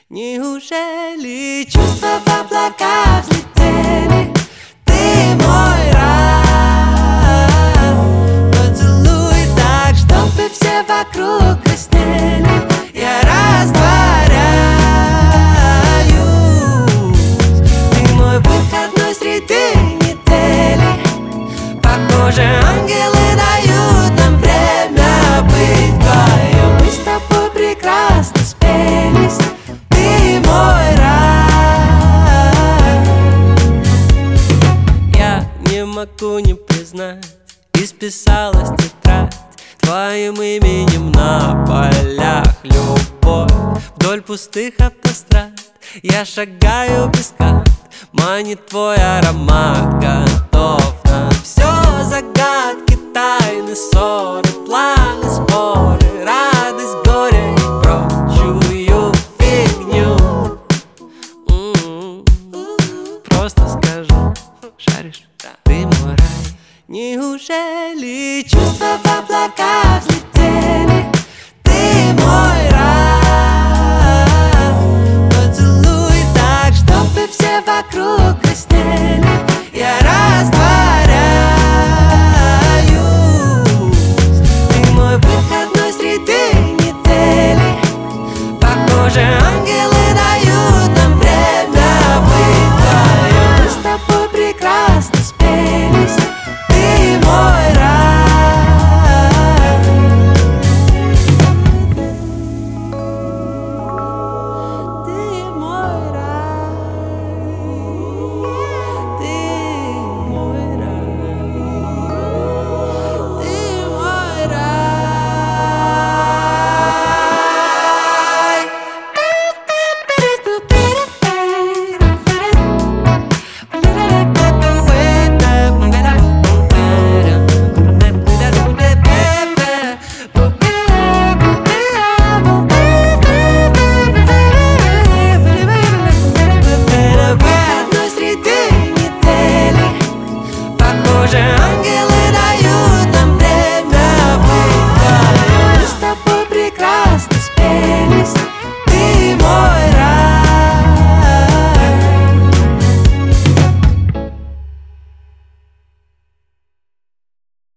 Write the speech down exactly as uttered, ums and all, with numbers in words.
Неужели чувства в облака взлетели? Ты мой рай. Поцелуй так, чтобы все вокруг краснели. Я растворяюсь. Ты мой выходной среди недели. Похоже, ангелы дают нам время быть вдвоем. Мы с тобой прекрасно спелись. Ты мой рай. Я не могу не признать, исписалась тетрадь твоим именем на полях. Любовь вдоль пустых автострад. Я шагаю без карт, манит твой аромат. Готов на все загадки, тайны, ссоры, планы, споры, радость, горе и прочую фигню. М-м-м. Просто скажу, шаришь, ты мой рай. Неужели чувства в облака взлетели? Ты мой рай. Поцелуй так, чтобы все вокруг краснели. Я растворяюсь. Ты мой выходной среди недели. Похоже, ангел